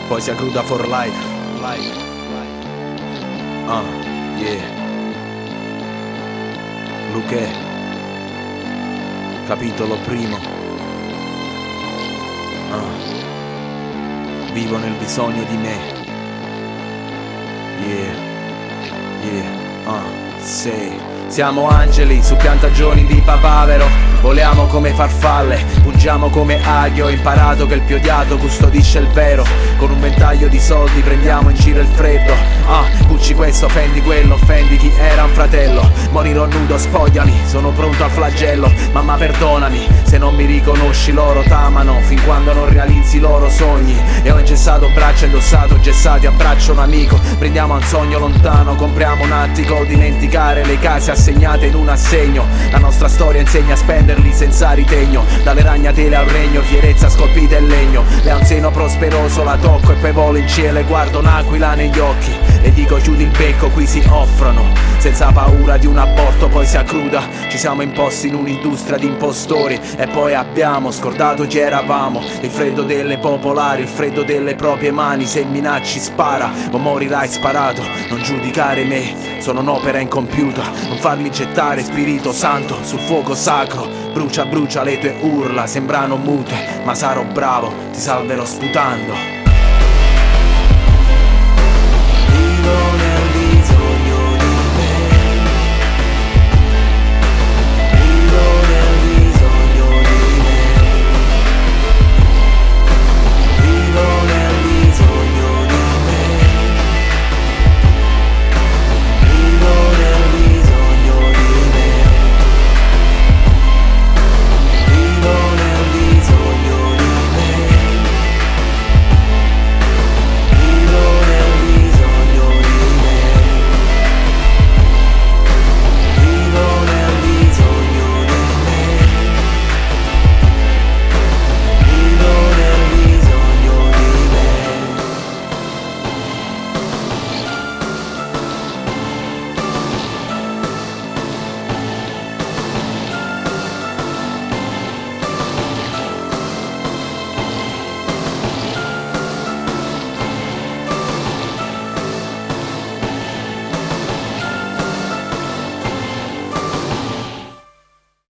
Poesia cruda for life. Yeah. Luché, capitolo primo. Vivo nel bisogno di me. Sei. Siamo angeli su piantagioni di papavero. Voliamo come farfalle, puggiamo come aghi. Ho imparato che il più odiato custodisce il vero. Con un ventaglio di soldi prendiamo in giro il freddo. Cucci questo, offendi quello, offendi chi era un fratello. Morirò nudo, spogliami, sono pronto al flagello. Mamma perdonami, se non mi riconosci loro t'amano fin quando non realizzi i loro sogni. E ho ingessato braccia, indossato gessati, abbraccio un amico. Prendiamo un sogno lontano, compriamo un attico. Dimenticare le case assegnate in un assegno. La nostra storia insegna a spenderli senza ritegno. Dalle ragnatele a un regno, fierezza scolpita in legno. Le ha un seno prosperoso, la tocco e poi volo in cielo e guardo un'aquila negli occhi. E dico chiudi il becco, qui si offrono senza paura di un aborto, poesia cruda. Ci siamo imposti in un'industria di impostori e poi abbiamo scordato chi eravamo. Il freddo delle popolari, il freddo delle proprie mani. Se minacci spara o morirai sparato. Non giudicare me, sono un'opera incompiuta. Non farmi gettare Spirito Santo sul fuoco sacro. Brucia, brucia le tue urla, sembrano mute, ma sarò bravo, ti salverò sputando.